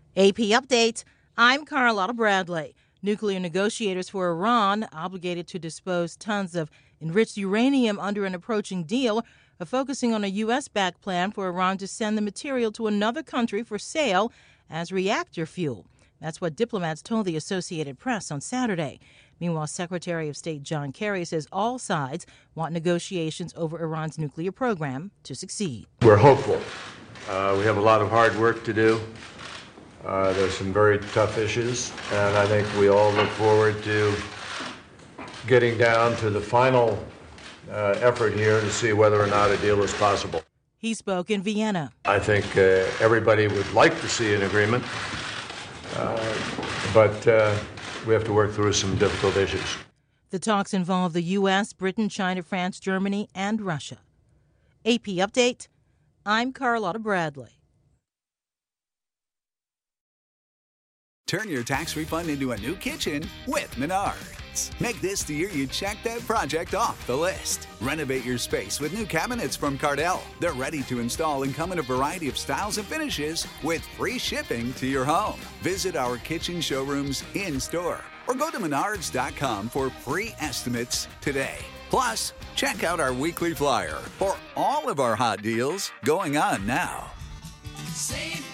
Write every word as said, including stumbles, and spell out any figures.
A P Update. I'm Carlotta Bradley. Nuclear negotiators for Iran, obligated to dispose tons of enriched uranium under an approaching deal, are focusing on a U S-backed plan for Iran to send the material to another country for sale as reactor fuel. That's what diplomats told the Associated Press on Saturday. Meanwhile, Secretary of State John Kerry says all sides want negotiations over Iran's nuclear program to succeed. We're hopeful. Uh, we have a lot of hard work to do. Uh, there's some very tough issues, and I think we all look forward to getting down to the final uh, effort here to see whether or not a deal is possible. He spoke in Vienna. I think uh, everybody would like to see an agreement, uh, but uh, we have to work through some difficult issues. The talks involve the U S, Britain, China, France, Germany, and Russia. A P Update. I'm Carlotta Bradley. Turn your tax refund into a new kitchen with Menards. Make this the year you check that project off the list. Renovate your space with new cabinets from Cardell. They're ready to install and come in a variety of styles and finishes with free shipping to your home. Visit our kitchen showrooms in-store or go to menards dot com for free estimates today. Plus, check out our weekly flyer for all of our hot deals going on now. Save